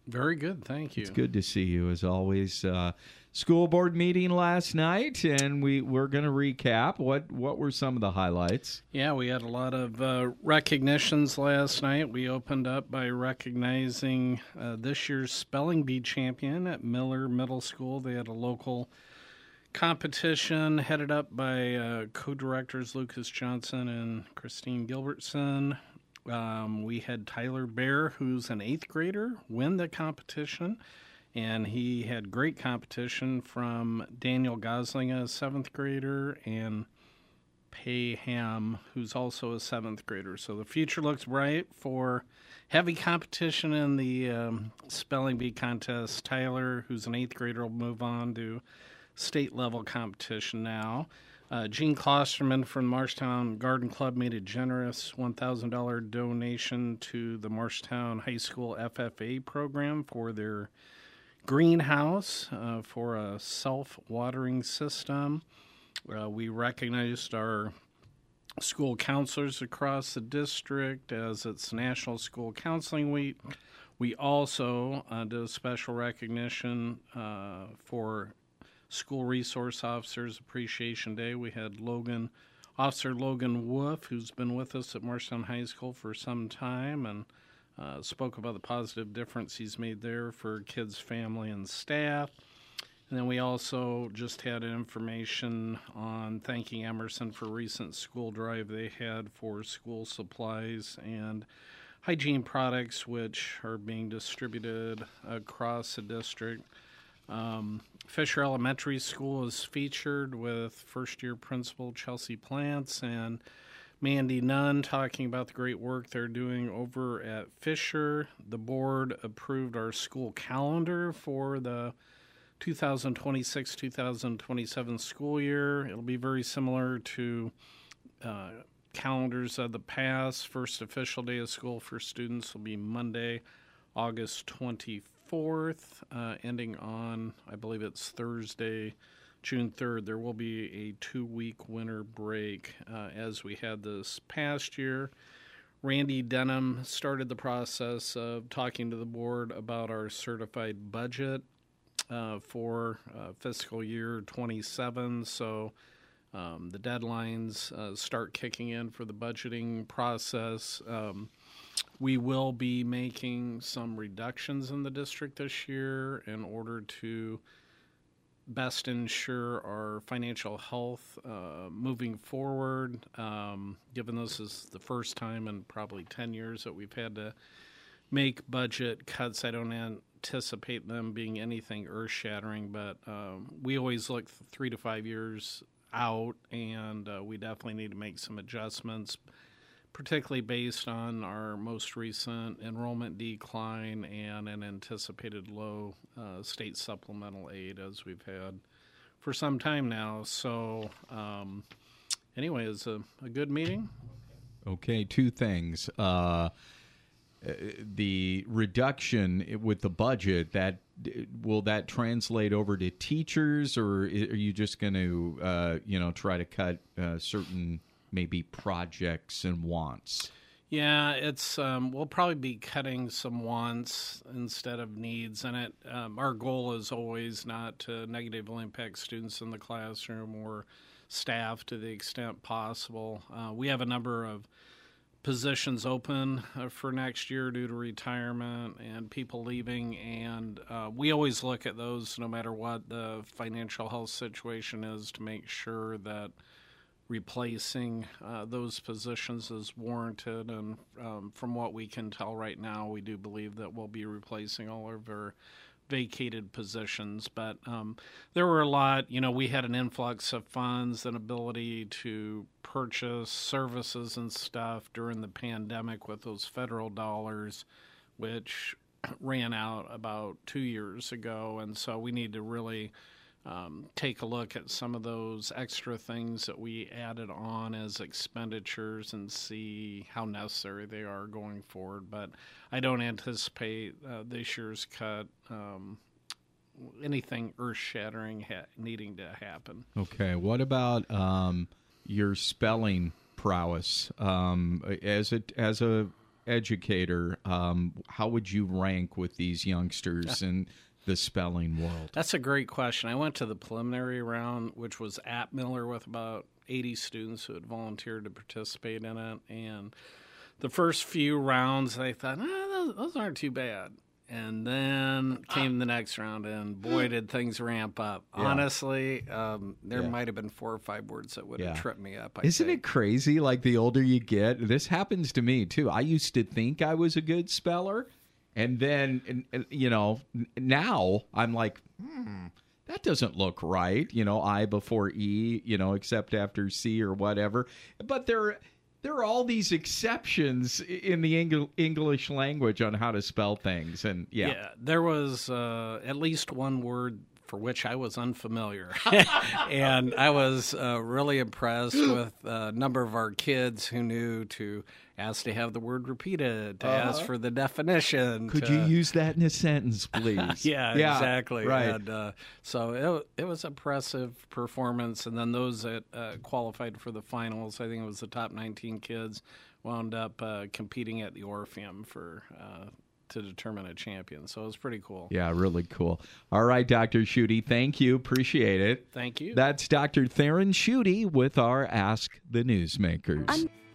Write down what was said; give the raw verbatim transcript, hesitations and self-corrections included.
Very good, thank you. It's good to see you, as always. Uh, school board meeting last night, and we, we're going to recap. What what were some of the highlights? Yeah, we had a lot of uh, recognitions last night. We opened up by recognizing uh, this year's spelling bee champion at Miller Middle School. They had a local competition headed up by uh, co-directors Lucas Johnson and Christine Gilbertson. Um, we had Tyler Bear, who's an eighth grader, win the competition, and he had great competition from Daniel Gosling, a seventh grader, and Pei Ham, who's also a seventh grader. So the future looks bright for heavy competition in the um, spelling bee contest. Tyler, who's an eighth grader, will move on to state-level competition now. Uh, Gene Klosterman from Marshtown Garden Club made a generous one thousand dollars donation to the Marshtown High School F F A program for their greenhouse uh, for a self-watering system. Uh, we recognized our school counselors across the district as it's National School Counseling Week. We also uh, did a special recognition uh, for School Resource Officers Appreciation Day. We had Logan, Officer Logan Wolf, who's been with us at Marshtown High School for some time, and uh, spoke about the positive difference he's made there for kids, family, and staff. And then we also just had information on thanking Emerson for a recent school drive they had for school supplies and hygiene products, which are being distributed across the district. Um, Fisher Elementary School is featured with first-year principal Chelsea Plants and Mandy Nunn talking about the great work they're doing over at Fisher. The board approved our school calendar for the two thousand twenty-six two thousand twenty-seven school year. It'll be very similar to uh, calendars of the past. First official day of school for students will be Monday, August twenty-fourth. Fourth, uh, ending on, I believe it's Thursday, June third. There will be a two-week winter break uh, as we had this past year. Randy Denham started the process of talking to the board about our certified budget uh, for uh, fiscal year twenty-seven. So um, the deadlines uh, start kicking in for the budgeting process. Um, We will be making some reductions in the district this year in order to best ensure our financial health uh, moving forward, um, given this is the first time in probably ten years that we've had to make budget cuts. I don't anticipate them being anything earth-shattering, but um, we always look three to five years out, and uh, we definitely need to make some adjustments, particularly based on our most recent enrollment decline and an anticipated low uh, state supplemental aid as we've had for some time now. So um, anyway, it's a, a good meeting. Okay, two things. Uh, the reduction with the budget, that will that translate over to teachers, or are you just going to, uh, you know, try to cut uh, certain maybe projects and wants? Yeah, it's um, we'll probably be cutting some wants instead of needs, and it um, our goal is always not to negatively impact students in the classroom or staff to the extent possible. Uh, we have a number of positions open uh, for next year due to retirement and people leaving, and uh, we always look at those no matter what the financial health situation is to make sure that replacing uh, those positions is warranted. And um, from what we can tell right now, we do believe that we'll be replacing all of our vacated positions. But um, there were a lot, you know, we had an influx of funds and ability to purchase services and stuff during the pandemic with those federal dollars, which ran out about two years ago. And so we need to really Um, take a look at some of those extra things that we added on as expenditures and see how necessary they are going forward. But I don't anticipate uh, this year's cut um, anything earth-shattering ha- needing to happen. Okay, what about um, your spelling prowess? Um, as a as a educator, um, how would you rank with these youngsters in the spelling world? That's a great question. I went to the preliminary round, which was at Miller, with about eighty students who had volunteered to participate in it. And the first few rounds, I thought, oh, those, those aren't too bad. And then came the next round, and boy, did things ramp up. Yeah. Honestly, um, there yeah. might have been four or five words that would have yeah. tripped me up. I Isn't think. it crazy? Like, the older you get, this happens to me, too. I used to think I was a good speller, and then, you know, now I'm like, hmm, that doesn't look right. You know, I before E, you know, except after C or whatever. But there There are all these exceptions in the Eng- English language on how to spell things, and yeah, yeah there was uh, at least one word for which I was unfamiliar, and I was uh, really impressed with a number of our kids who knew to ask to have the word repeated, to uh-huh. ask for the definition. Could to... you use that in a sentence, please? yeah, yeah, exactly. Right. And, uh, so it, it was an impressive performance, and then those that uh, qualified for the finals, I think it was the top nineteen kids, wound up uh, competing at the Orpheum for uh, to determine a champion. So it was pretty cool. Yeah, really cool. All right, Doctor Schutte, thank you. Appreciate it. Thank you. That's Doctor Theron Schutte with our Ask the Newsmakers. I'm-